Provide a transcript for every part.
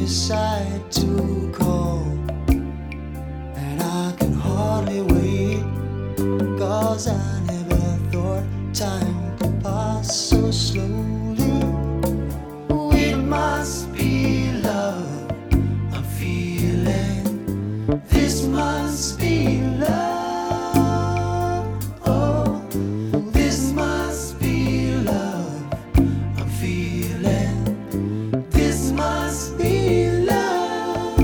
decide to call, and I can hardly wait, 'cause I never thought time could pass so slowly. It must be love I'm feeling. This must be love. Oh, this must be love I'm feeling. This must be love.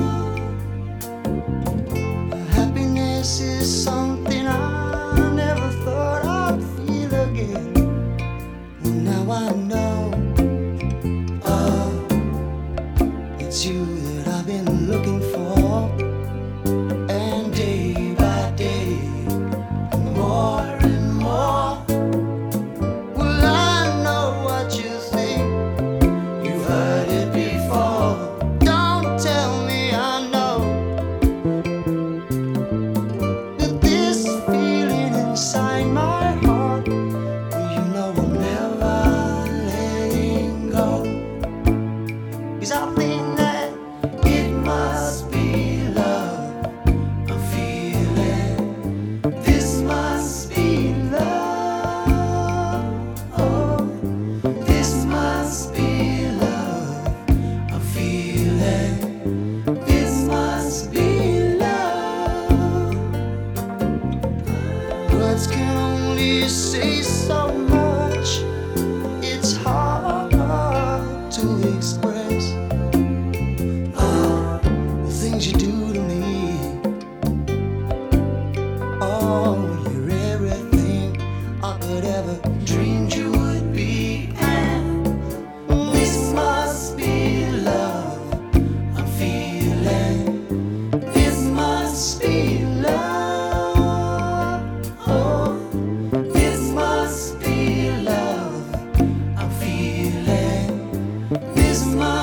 Happiness is something I never thought I'd feel again. Well, now I know. Oh, it's you that I've been looking for. And day by day, more and more. Well, I know what you think. You've heard it before. Don't tell me I know that this feeling inside my heart, well, you know I'm never letting go. 'Cause I think that it must be love I'm feeling. This must be love. Oh, this must be love I'm feeling. This must be love. Words can only say so much. It's hard to express the things you do to me. Oh, you're everything I could ever dreamed you would be. And this must be love I'm feeling. This must be love. Oh, this must be love I'm feeling. This must